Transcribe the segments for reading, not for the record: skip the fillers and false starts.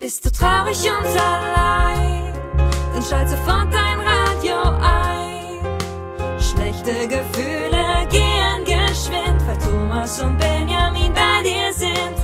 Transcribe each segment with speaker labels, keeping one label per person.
Speaker 1: Bist du traurig und allein, dann schalt sofort dein Radio ein. Schlechte Gefühle gehen geschwind, weil Thomas und Benjamin bei dir sind.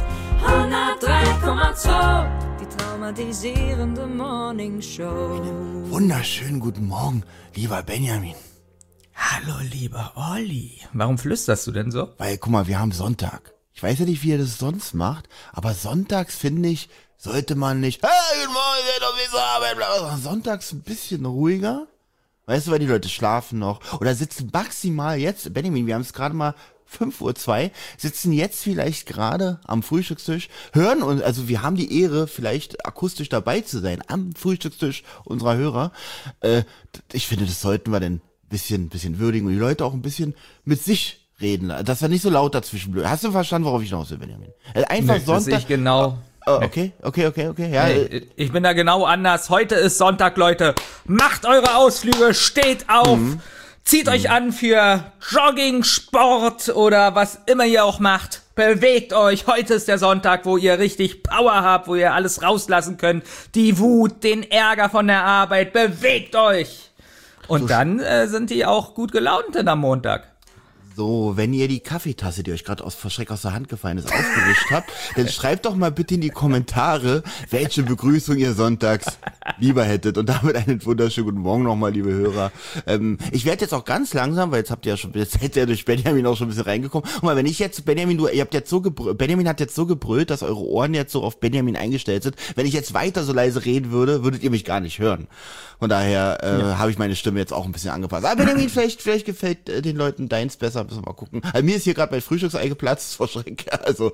Speaker 1: 103,2, die traumatisierende Morning Show.
Speaker 2: Wunderschönen guten Morgen, lieber Benjamin.
Speaker 3: Hallo, lieber Olli. Warum flüsterst du denn so?
Speaker 2: Weil, guck mal, wir haben Sonntag. Ich weiß ja nicht, wie ihr das sonst macht, aber sonntags, finde ich, sollte man nicht, hey, guten Morgen, wir doch wie so arbeiten, sonntags ein bisschen ruhiger. Weißt du, weil die Leute schlafen noch oder sitzen maximal jetzt, Benjamin, wir haben es gerade mal 5:02 Uhr, sitzen jetzt vielleicht gerade am Frühstückstisch, hören uns, also wir haben die Ehre, vielleicht akustisch dabei zu sein, am Frühstückstisch unserer Hörer. Ich finde, das sollten wir denn bisschen würdigen und die Leute auch ein bisschen mit sich reden, dass wir nicht so laut dazwischen blöd. Hast du verstanden, worauf ich hinaus will, Benjamin? Einfach
Speaker 3: nee,
Speaker 2: Sonntag.
Speaker 3: Das sehe ich genau.
Speaker 2: Okay. Ja,
Speaker 3: nee, ich bin da genau anders. Heute ist Sonntag, Leute. Macht eure Ausflüge, steht auf, zieht euch an für Jogging, Sport oder was immer ihr auch macht. Bewegt euch. Heute ist der Sonntag, wo ihr richtig Power habt, wo ihr alles rauslassen könnt. Die Wut, den Ärger von der Arbeit. Bewegt euch. Und so dann sind die auch gut gelaunt denn am Montag.
Speaker 2: So, wenn ihr die Kaffeetasse, die euch gerade vor Schreck aus der Hand gefallen ist, aufgewischt habt, dann schreibt doch mal bitte in die Kommentare, welche Begrüßung ihr sonntags lieber hättet. Und damit einen wunderschönen guten Morgen nochmal, liebe Hörer. Ich werde jetzt auch ganz langsam, weil jetzt seid ihr durch Benjamin auch schon ein bisschen reingekommen. Und mal, wenn ich jetzt, Benjamin hat jetzt so gebrüllt, dass eure Ohren jetzt so auf Benjamin eingestellt sind. Wenn ich jetzt weiter so leise reden würde, würdet ihr mich gar nicht hören. Von daher habe ich meine Stimme jetzt auch ein bisschen angepasst. Aber Benjamin, vielleicht gefällt den Leuten deins besser. Müssen wir mal gucken. Also mir ist hier gerade mein Frühstücksei geplatzt vor Schreck. Also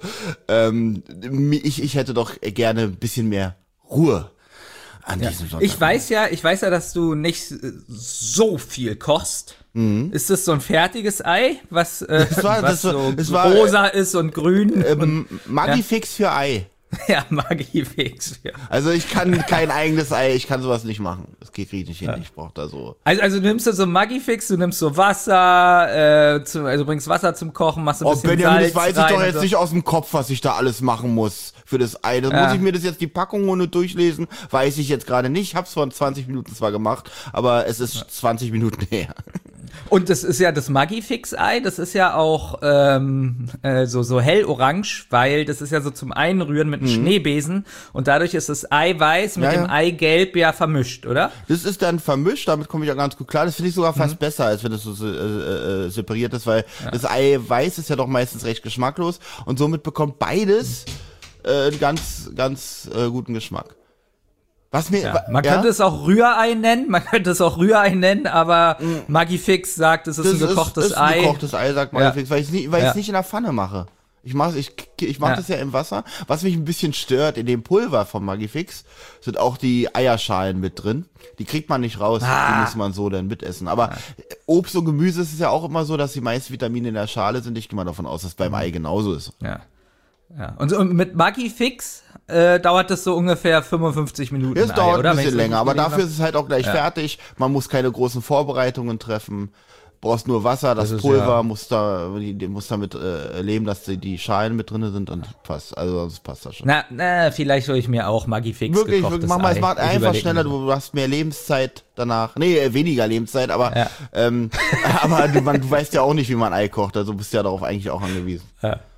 Speaker 2: ich hätte doch gerne ein bisschen mehr Ruhe an diesem Sonntag.
Speaker 3: Ich weiß ja, dass du nicht so viel kochst. Ist das so ein fertiges Ei, was rosa ist und grün?
Speaker 2: Magifix für Ei.
Speaker 3: Ja, Magifix. Ja.
Speaker 2: Also ich kann kein eigenes Ei, ich kann sowas nicht machen. Das kriege ich nicht hin, ich brauche da so.
Speaker 3: Also du nimmst so Magifix, du nimmst so Wasser, also bringst Wasser zum Kochen, machst so ein bisschen
Speaker 2: Benjamin,
Speaker 3: Salz
Speaker 2: das weiß ich doch jetzt nicht aus dem Kopf, was ich da alles machen muss für das Ei. Das muss ich mir das jetzt die Packung ohne durchlesen, weiß ich jetzt gerade nicht. Hab's vor 20 Minuten zwar gemacht, aber es ist 20 Minuten her.
Speaker 3: Und das ist ja das Magifix-Ei, das ist ja auch so hellorange, weil das ist ja so zum Einrühren mit einem Schneebesen und dadurch ist das Eiweiß mit dem Eigelb ja vermischt, oder?
Speaker 2: Das ist dann vermischt, damit komme ich ja ganz gut klar. Das finde ich sogar fast besser, als wenn das so separiert ist, weil das Eiweiß ist ja doch meistens recht geschmacklos und somit bekommt beides einen ganz guten Geschmack.
Speaker 3: Man könnte es auch Rührei nennen, aber Magifix sagt, es ist ein gekochtes Ei.
Speaker 2: Ein gekochtes Ei, sagt Magifix, weil ich es nicht in der Pfanne mache. Ich mach das ja im Wasser. Was mich ein bisschen stört, in dem Pulver von Magifix sind auch die Eierschalen mit drin. Die kriegt man nicht raus, die muss man so dann mitessen. Aber Obst und Gemüse ist es ja auch immer so, dass die meisten Vitamine in der Schale sind. Ich gehe mal davon aus, dass es beim Ei genauso ist.
Speaker 3: Ja. Und mit Magifix dauert das so ungefähr 55 Minuten.
Speaker 2: Es dauert ein bisschen länger, aber dafür
Speaker 3: habe.
Speaker 2: ist es halt auch gleich fertig. Man muss keine großen Vorbereitungen treffen. Brauchst nur Wasser, das Pulver muss damit leben, dass die Schalen mit drin sind und passt. Also sonst passt das schon.
Speaker 3: Na, vielleicht hole ich mir auch Magifix
Speaker 2: wirklich,
Speaker 3: gekochtes
Speaker 2: mach mal,
Speaker 3: Ei.
Speaker 2: es macht einfach schneller, du hast mehr Lebenszeit danach. Nee, weniger Lebenszeit, aber aber du weißt ja auch nicht, wie man Ei kocht, also bist ja darauf eigentlich auch angewiesen.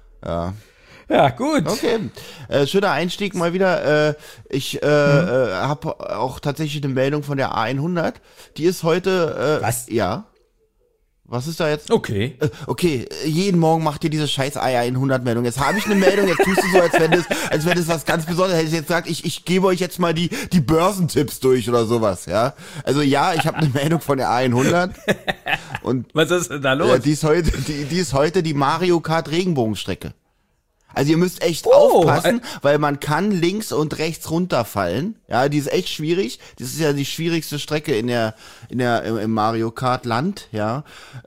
Speaker 3: Ja, gut.
Speaker 2: Okay, schöner Einstieg mal wieder. Ich habe auch tatsächlich eine Meldung von der A100. Die ist heute...
Speaker 3: Was?
Speaker 2: Ja. Was ist da jetzt?
Speaker 3: Okay.
Speaker 2: Okay, jeden Morgen macht ihr diese scheiß A100-Meldung. Jetzt habe ich eine Meldung, jetzt tust du so, als wenn das was ganz Besonderes. Hätte ich jetzt gesagt, ich gebe euch jetzt mal die Börsentipps durch oder sowas, ja. Also ja, ich habe eine Meldung von der A100. Und
Speaker 3: was ist denn da los?
Speaker 2: Die ist heute die Mario Kart Regenbogenstrecke. Also ihr müsst echt aufpassen, weil man kann links und rechts runterfallen. Ja, die ist echt schwierig. Das ist ja die schwierigste Strecke im Mario Kart Land, ja.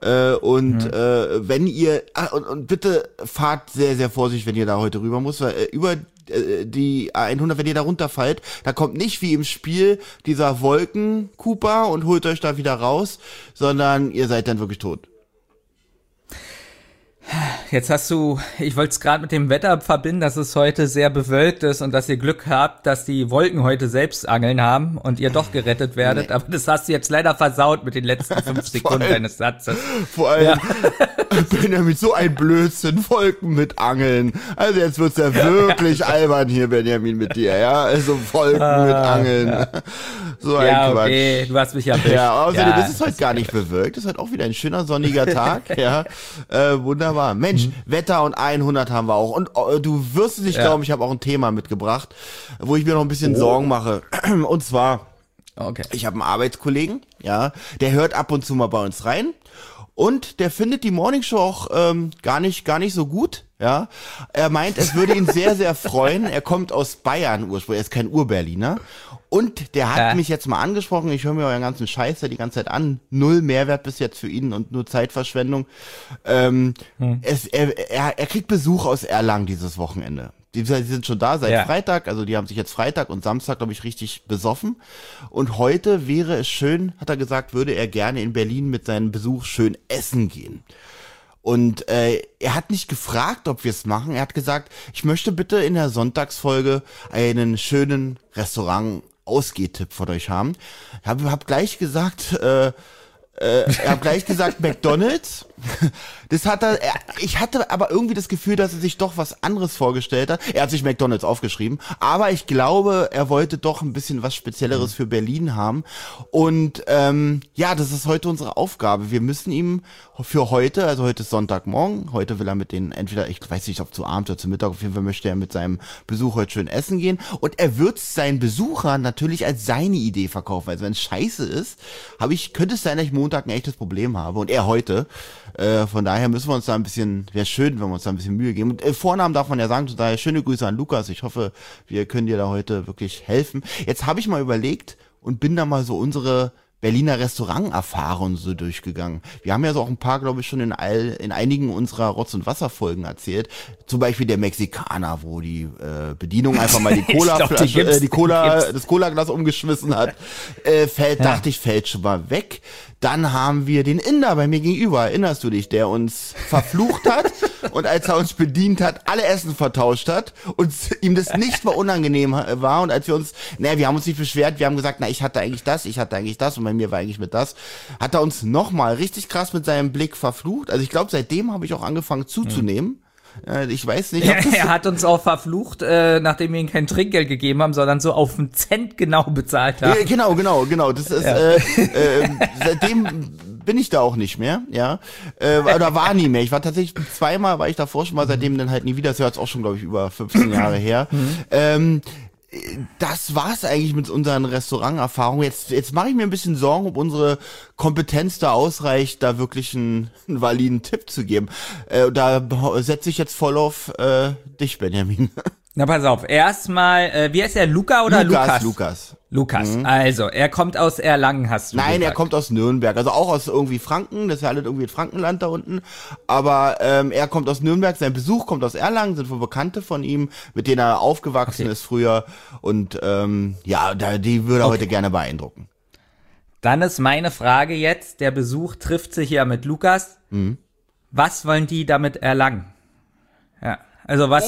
Speaker 2: Wenn ihr und bitte fahrt sehr, sehr vorsichtig, wenn ihr da heute rüber muss, weil über die A100, wenn ihr da runterfallt, da kommt nicht wie im Spiel dieser Wolken-Cooper und holt euch da wieder raus, sondern ihr seid dann wirklich tot.
Speaker 3: jetzt ich wollte es gerade mit dem Wetter verbinden, dass es heute sehr bewölkt ist und dass ihr Glück habt, dass die Wolken heute selbst Angeln haben und ihr doch gerettet werdet. Nee. Aber das hast du jetzt leider versaut mit den letzten 5 Sekunden deines Satzes.
Speaker 2: Vor allem, Benjamin, so ein Blödsinn, Wolken mit Angeln. Also jetzt wird's ja wirklich albern hier, Benjamin, mit dir, ja? Also Wolken mit Angeln. Ja. So ein Quatsch.
Speaker 3: Okay, du hast mich erwischt.
Speaker 2: Ja, außerdem ist es heute gar nicht bewölkt. Es ist heute auch wieder ein schöner sonniger Tag, ja. Wunderbar. Mensch, Wetter und 100 haben wir auch. Und du wirst es nicht glauben, ich habe auch ein Thema mitgebracht, wo ich mir noch ein bisschen Sorgen mache. Und zwar, ich habe einen Arbeitskollegen, ja, der hört ab und zu mal bei uns rein. Und der findet die Morningshow auch gar nicht so gut, ja. Er meint, es würde ihn sehr, sehr freuen. Er kommt aus Bayern ursprünglich, er ist kein Ur-Berliner. Und der hat mich jetzt mal angesprochen, ich höre mir euren ganzen Scheiß ja die ganze Zeit an, 0 Mehrwert bis jetzt für ihn und nur Zeitverschwendung. Er kriegt Besuch aus Erlangen dieses Wochenende. Die sind schon da seit Freitag, also die haben sich jetzt Freitag und Samstag, glaube ich, richtig besoffen. Und heute wäre es schön, hat er gesagt, würde er gerne in Berlin mit seinem Besuch schön essen gehen. Und er hat nicht gefragt, ob wir es machen. Er hat gesagt, ich möchte bitte in der Sonntagsfolge einen schönen Restaurant-Ausgehtipp von euch haben. Hab gleich gesagt, McDonald's. Das hat ich hatte aber irgendwie das Gefühl, dass er sich doch was anderes vorgestellt hat. Er hat sich McDonald's aufgeschrieben, aber ich glaube, er wollte doch ein bisschen was Spezielleres für Berlin haben. Und das ist heute unsere Aufgabe. Wir müssen ihm für heute, also heute ist Sonntagmorgen, heute will er mit denen entweder, ich weiß nicht, ob zu Abend oder zu Mittag, auf jeden Fall möchte er mit seinem Besuch heute schön essen gehen. Und er wird seinen Besuchern natürlich als seine Idee verkaufen. Also wenn es scheiße ist, könnte es sein, dass ich Montag ein echtes Problem habe. Und er heute. Von daher müssen wir uns da wäre schön, wenn wir uns da ein bisschen Mühe geben. Und Vornamen darf man ja sagen, daher schöne Grüße an Lukas. Ich hoffe, wir können dir da heute wirklich helfen. Jetzt habe ich mal überlegt und bin da mal so unsere Berliner Restauranterfahrung so durchgegangen. Wir haben ja so auch ein paar, glaube ich, schon in einigen unserer Rotz- und Wasserfolgen erzählt. Zum Beispiel der Mexikaner, wo die Bedienung einfach mal die das Cola-Glas umgeschmissen hat. Dachte ich, fällt schon mal weg. Dann haben wir den Inder bei mir gegenüber, erinnerst du dich, der uns verflucht hat und als er uns bedient hat, alle Essen vertauscht hat und ihm das nicht mal unangenehm war. Und als wir haben uns nicht beschwert, wir haben gesagt, ich hatte eigentlich das und bei mir war eigentlich mit das, hat er uns nochmal richtig krass mit seinem Blick verflucht. Also ich glaube, seitdem habe ich auch angefangen zuzunehmen. Ich weiß nicht.
Speaker 3: Er hat uns auch verflucht, nachdem wir ihm kein Trinkgeld gegeben haben, sondern so auf den Cent genau bezahlt haben.
Speaker 2: Genau. Das ist seitdem bin ich da auch nicht mehr, ja. Oder war nie mehr. Ich war tatsächlich zweimal, war ich davor schon mal, seitdem dann halt nie wieder. Das ist jetzt auch schon, glaube ich, über 15 Jahre her. Das war's eigentlich mit unseren Restauranterfahrungen. Jetzt mache ich mir ein bisschen Sorgen, ob unsere Kompetenz da ausreicht, da wirklich einen validen Tipp zu geben. Da setze ich jetzt voll auf dich, Benjamin.
Speaker 3: Na, pass auf. Erstmal, wie heißt der? Luca oder Lukas?
Speaker 2: Lukas.
Speaker 3: Also, er kommt aus Erlangen, hast du gesagt.
Speaker 2: Nein, er kommt aus Nürnberg. Also auch aus irgendwie Franken. Das ist ja alles irgendwie ein Frankenland da unten. Aber er kommt aus Nürnberg. Sein Besuch kommt aus Erlangen. Sind wohl Bekannte von ihm, mit denen er aufgewachsen ist früher. Und die würde er heute gerne beeindrucken.
Speaker 3: Dann ist meine Frage jetzt, der Besuch trifft sich ja mit Lukas. Was wollen die damit erlangen? Ja. Also was?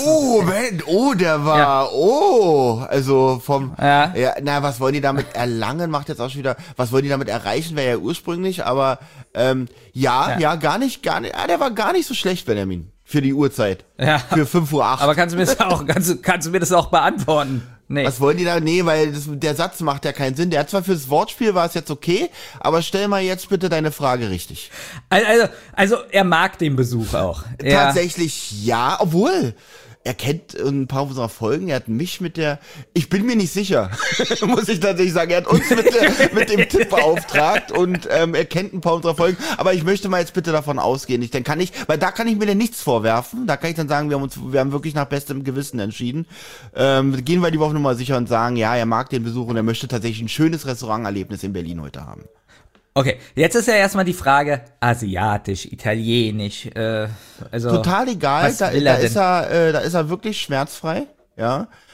Speaker 2: Also was wollen die damit erlangen? Macht jetzt auch schon wieder, was wollen die damit erreichen? Wäre ja ursprünglich, aber gar nicht. Der war gar nicht so schlecht, Benjamin, für die Uhrzeit. Ja. Für 5:08 Uhr.
Speaker 3: Aber kannst du mir das auch beantworten? Nee.
Speaker 2: Was wollen die da? Nee, weil der Satz macht ja keinen Sinn. Der hat zwar fürs Wortspiel war es jetzt okay, aber stell mal jetzt bitte deine Frage richtig.
Speaker 3: Also er mag den Besuch auch.
Speaker 2: Tatsächlich ja, obwohl er kennt ein paar unserer Folgen, er hat mich ich bin mir nicht sicher, muss ich tatsächlich sagen, er hat uns mit dem Tipp beauftragt und er kennt ein paar unserer Folgen, aber ich möchte mal jetzt bitte davon ausgehen, weil da kann ich mir dann nichts vorwerfen, da kann ich dann sagen, wir haben wirklich nach bestem Gewissen entschieden, gehen wir die Woche nochmal sicher und sagen, ja, er mag den Besuch und er möchte tatsächlich ein schönes Restauranterlebnis in Berlin heute haben.
Speaker 3: Okay, jetzt ist ja erstmal die Frage, asiatisch, italienisch,
Speaker 2: total egal, da ist er wirklich schmerzfrei, ja.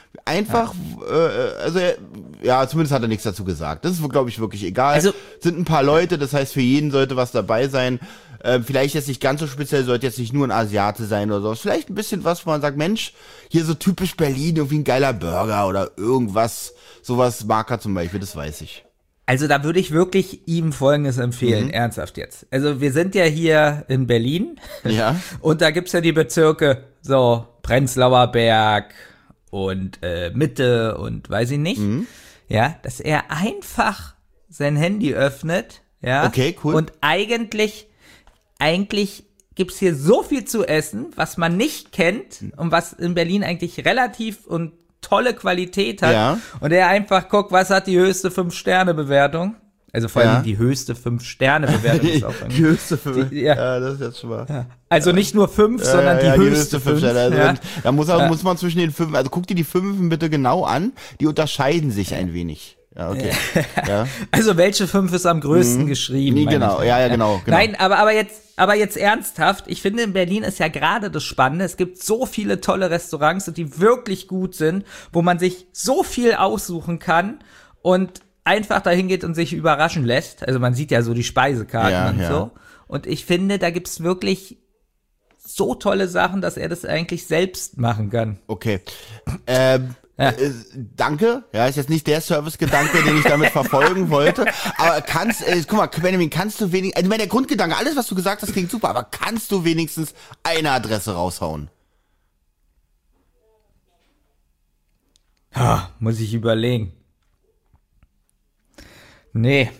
Speaker 2: Einfach, also ja, zumindest hat er nichts dazu gesagt. Das ist, glaube ich, wirklich egal.
Speaker 3: Also,
Speaker 2: sind ein paar Leute, das heißt, für jeden sollte was dabei sein. Vielleicht jetzt nicht ganz so speziell, sollte jetzt nicht nur ein Asiate sein oder so. Vielleicht ein bisschen was, wo man sagt, Mensch, hier so typisch Berlin, irgendwie ein geiler Burger oder irgendwas, sowas mag er zum Beispiel, das weiß ich.
Speaker 3: Also da würde ich wirklich ihm Folgendes empfehlen, ernsthaft jetzt. Also wir sind ja hier in Berlin
Speaker 2: Ja.
Speaker 3: und da gibt's ja die Bezirke, so Prenzlauer Berg und Mitte und weiß ich nicht. Ja, dass er einfach sein Handy öffnet, ja.
Speaker 2: Okay, cool.
Speaker 3: Und eigentlich gibt's hier so viel zu essen, was man nicht kennt und was in Berlin eigentlich relativ und tolle Qualität hat.
Speaker 2: Ja.
Speaker 3: Und er einfach guckt, was hat die höchste 5-Sterne-Bewertung. Also vor allem
Speaker 2: Ja.
Speaker 3: die höchste 5-Sterne-Bewertung ist auch
Speaker 2: Die höchste 5.
Speaker 3: ja.
Speaker 2: Ja, das ist jetzt schon mal.
Speaker 3: Ja. Also nicht nur 5, sondern die höchste 5.
Speaker 2: Sterne. Also
Speaker 3: Ja.
Speaker 2: da muss man zwischen den 5, also guck dir die 5 bitte genau an, die unterscheiden sich ein wenig. Ja, okay. Ja.
Speaker 3: Also welche 5 ist am größten geschrieben?
Speaker 2: Nee,
Speaker 3: meine
Speaker 2: genau,
Speaker 3: ich.
Speaker 2: ja, genau.
Speaker 3: Nein, aber jetzt ernsthaft, ich finde, in Berlin ist ja gerade das Spannende, es gibt so viele tolle Restaurants, die wirklich gut sind, wo man sich so viel aussuchen kann und einfach dahin geht und sich überraschen lässt. Also man sieht ja so die Speisekarten
Speaker 2: Ja,
Speaker 3: und
Speaker 2: ja.
Speaker 3: so. Und ich finde, da gibt's wirklich so tolle Sachen, dass er das eigentlich selbst machen kann.
Speaker 2: Okay. Danke. Ja, ist jetzt nicht der Servicegedanke, den ich damit verfolgen wollte. Aber guck mal, Benjamin, kannst du wenigstens, also der Grundgedanke, alles, was du gesagt hast, klingt super, aber kannst du wenigstens eine Adresse raushauen?
Speaker 3: Ah, muss ich überlegen. Nee.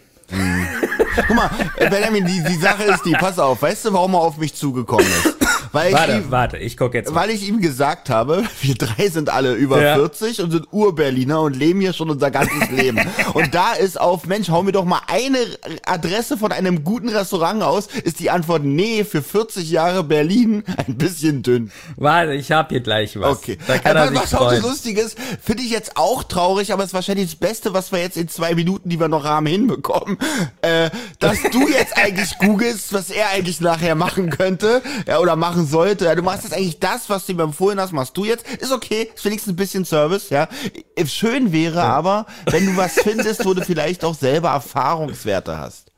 Speaker 2: Guck mal, Benjamin, die Sache ist die, pass auf, weißt du, warum er auf mich zugekommen ist? Weil
Speaker 3: Warte, ich guck jetzt mal.
Speaker 2: Weil ich ihm gesagt habe, wir drei sind alle über
Speaker 3: Ja.
Speaker 2: 40 und sind Ur-Berliner und leben hier schon unser ganzes Leben. Und da ist auf, Mensch, hau mir doch mal eine Adresse von einem guten Restaurant aus, ist die Antwort, nee, für 40 Jahre Berlin ein bisschen dünn.
Speaker 3: Warte, ich hab hier gleich was.
Speaker 2: Okay.
Speaker 3: Da kann er sich
Speaker 2: was auch
Speaker 3: freuen.
Speaker 2: so Lustiges, finde ich jetzt auch traurig, aber es ist wahrscheinlich das Beste, was wir jetzt in 2 Minuten, die wir noch haben, hinbekommen, dass du jetzt eigentlich googelst, was er eigentlich nachher machen könnte, ja, oder machen sollte. Ja, du machst jetzt eigentlich das, was du ihm empfohlen hast, machst du jetzt. Ist okay, ist wenigstens ein bisschen Service, ja. Schön wäre aber, wenn du was findest, wo du vielleicht auch selber Erfahrungswerte hast.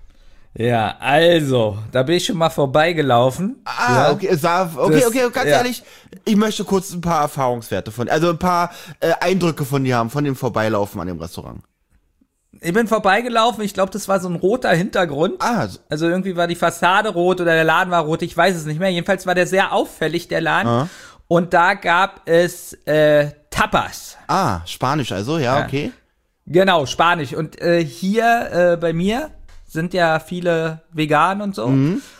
Speaker 3: Ja, also, da bin ich schon mal vorbeigelaufen. Ja.
Speaker 2: Okay, ganz
Speaker 3: ja.
Speaker 2: ehrlich, ich möchte kurz ein paar Erfahrungswerte also ein paar Eindrücke von dir haben, von dem Vorbeilaufen an dem Restaurant.
Speaker 3: Ich bin vorbeigelaufen, ich glaube, das war so ein roter Hintergrund. Also irgendwie war die Fassade rot oder der Laden war rot, ich weiß es nicht mehr. Jedenfalls war der sehr auffällig, der Laden. Und da gab es Tapas.
Speaker 2: Spanisch also, ja, okay.
Speaker 3: Genau, Spanisch. Und hier bei mir sind ja viele vegan und so.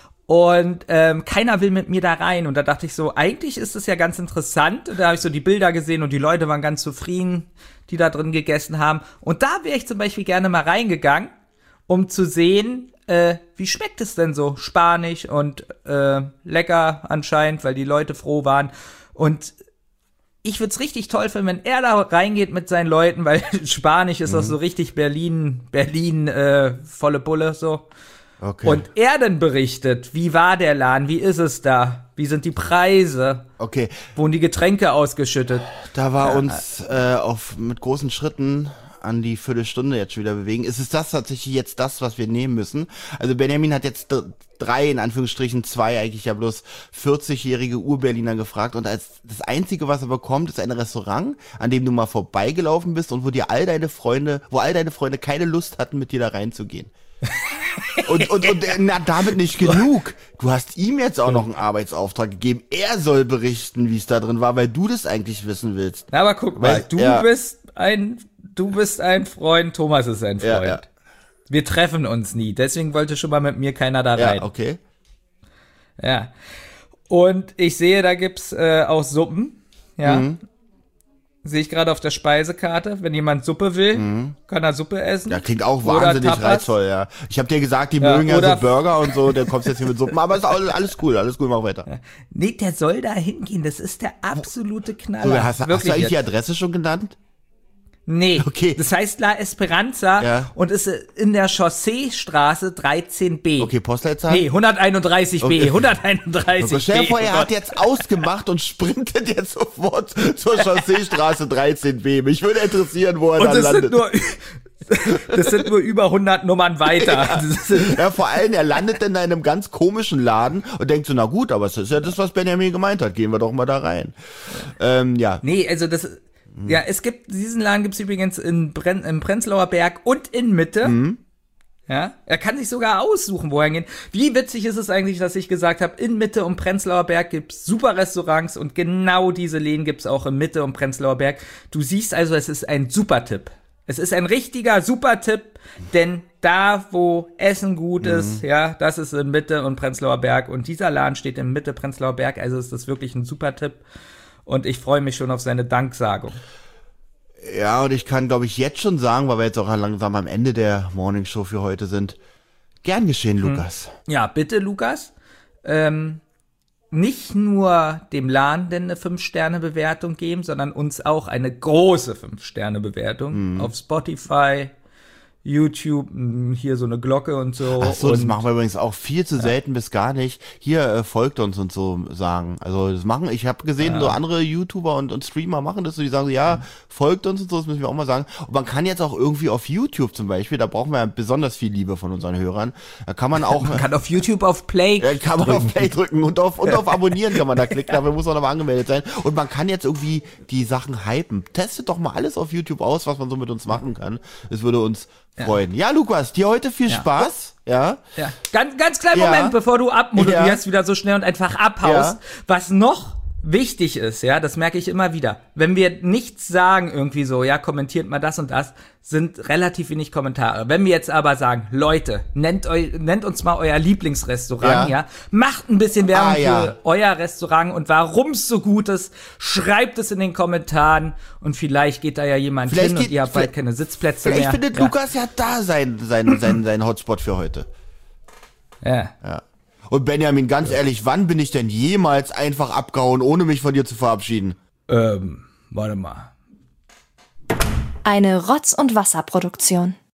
Speaker 3: Und keiner will mit mir da rein. Und da dachte ich so, eigentlich ist es ja ganz interessant. Und da habe ich so die Bilder gesehen und die Leute waren ganz zufrieden, die da drin gegessen haben. Und da wäre ich zum Beispiel gerne mal reingegangen, um zu sehen, wie schmeckt es denn so? Spanisch und lecker anscheinend, weil die Leute froh waren. Und ich würde es richtig toll finden, wenn er da reingeht mit seinen Leuten, weil Spanisch ist auch so richtig Berlin, volle Bulle, so.
Speaker 2: Okay.
Speaker 3: Und er dann berichtet, wie war der Laden, wie ist es da, wie sind die Preise,
Speaker 2: Okay,
Speaker 3: wurden die Getränke ausgeschüttet.
Speaker 2: da wir uns mit großen Schritten an die Viertelstunde jetzt schon wieder bewegen, ist es das tatsächlich jetzt das, was wir nehmen müssen. Also Benjamin hat jetzt 3, in Anführungsstrichen 2, eigentlich ja bloß 40-jährige Ur-Berliner gefragt und als das Einzige, was er bekommt, ist ein Restaurant, an dem du mal vorbeigelaufen bist und wo all deine Freunde keine Lust hatten, mit dir da reinzugehen. Und damit nicht genug. Du hast ihm jetzt auch noch einen Arbeitsauftrag gegeben. Er soll berichten, wie es da drin war, weil du das eigentlich wissen willst.
Speaker 3: Aber guck mal, du bist ein Freund, Thomas ist ein Freund.
Speaker 2: Ja.
Speaker 3: Wir treffen uns nie, deswegen wollte schon mal mit mir keiner da rein.
Speaker 2: Ja, okay.
Speaker 3: Ja. Und ich sehe, da gibt's auch Suppen. Ja. Sehe ich gerade auf der Speisekarte. Wenn jemand Suppe will, kann er Suppe essen.
Speaker 2: Ja, klingt auch
Speaker 3: Oder
Speaker 2: wahnsinnig
Speaker 3: Tapas.
Speaker 2: reizvoll, ja. Ich habe dir gesagt, die mögen ja
Speaker 3: oder
Speaker 2: so Burger und so, dann kommst du jetzt hier mit Suppen, aber ist alles cool, mach weiter.
Speaker 3: Nee, der soll da hingehen. Das ist der absolute Knaller.
Speaker 2: So, hast du
Speaker 3: Wirklich
Speaker 2: eigentlich die
Speaker 3: jetzt.
Speaker 2: Adresse schon genannt?
Speaker 3: Nee,
Speaker 2: Okay.
Speaker 3: das heißt La Esperanza
Speaker 2: Ja.
Speaker 3: und ist in der Chausseestraße 13b.
Speaker 2: Okay, Postleitzahl?
Speaker 3: Nee, 131b,
Speaker 2: Okay.
Speaker 3: 131b.
Speaker 2: Stell dir vor, er
Speaker 3: Oh
Speaker 2: hat
Speaker 3: Gott.
Speaker 2: jetzt ausgemacht und sprintet jetzt sofort zur Chausseestraße 13b. Mich würde interessieren, wo er
Speaker 3: Und
Speaker 2: dann landet.
Speaker 3: das sind nur über 100 Nummern weiter. Das sind,
Speaker 2: Ja, vor allem, er landet in einem ganz komischen Laden und denkt so, na gut, aber es ist ja das, was Benjamin gemeint hat. Gehen wir doch mal da rein. Ja.
Speaker 3: nee, also das, ja, es gibt, diesen Laden gibt's übrigens im Prenzlauer Berg und in Mitte. Ja, er kann sich sogar aussuchen, wo er hingeht. Wie witzig ist es eigentlich, dass ich gesagt habe, in Mitte und Prenzlauer Berg gibt's super Restaurants und genau diese Läden gibt's auch in Mitte und Prenzlauer Berg. Du siehst also, es ist ein super Tipp. Es ist ein richtiger Super-Tipp, denn da, wo Essen gut ist, ja, das ist in Mitte und Prenzlauer Berg und dieser Laden steht in Mitte Prenzlauer Berg, also ist das wirklich ein Super-Tipp und ich freue mich schon auf seine Danksagung.
Speaker 2: Ja, und ich kann, glaube ich, jetzt schon sagen, weil wir jetzt auch langsam am Ende der Morningshow für heute sind, gern geschehen, Lukas.
Speaker 3: Ja, bitte, Lukas, nicht nur dem Laden denn eine 5-Sterne-Bewertung geben, sondern uns auch eine große 5-Sterne-Bewertung auf Spotify, YouTube, hier so eine Glocke und so.
Speaker 2: Ach so, das
Speaker 3: und
Speaker 2: machen wir übrigens auch viel zu selten bis gar nicht. Hier folgt uns und so sagen. Also das machen, ich habe gesehen, so andere YouTuber und Streamer machen das so, die sagen so, ja, folgt uns und so, das müssen wir auch mal sagen. Und man kann jetzt auch irgendwie auf YouTube zum Beispiel, da brauchen wir ja besonders viel Liebe von unseren Hörern, da kann man auch...
Speaker 3: man kann auf YouTube auf Play
Speaker 2: kann man auf Play drücken und auf Abonnieren kann man da klicken, dafür muss man aber angemeldet sein. Und man kann jetzt irgendwie die Sachen hypen. Testet doch mal alles auf YouTube aus, was man so mit uns machen kann. Es würde uns freuen. Ja, Lukas, dir heute viel Spaß. Ja.
Speaker 3: Ja. Ganz kleinen
Speaker 2: Ja.
Speaker 3: Moment, bevor du abmoderierst wieder so schnell und einfach abhaust.
Speaker 2: Ja.
Speaker 3: Was noch wichtig ist, ja, das merke ich immer wieder. Wenn wir nichts sagen irgendwie so, ja, kommentiert mal das und das, sind relativ wenig Kommentare. Wenn wir jetzt aber sagen, Leute, nennt uns mal euer Lieblingsrestaurant, ja, macht ein bisschen Werbung für euer Restaurant und warum es so gut ist, schreibt es in den Kommentaren und vielleicht geht da ja jemand hin und ihr habt bald keine Sitzplätze mehr.
Speaker 2: Vielleicht findet Lukas ja da sein Hotspot für heute.
Speaker 3: Ja.
Speaker 2: Und Benjamin, ganz ehrlich, wann bin ich denn jemals einfach abgehauen, ohne mich von dir zu verabschieden?
Speaker 3: Warte mal.
Speaker 4: Eine Rotz- und Wasserproduktion.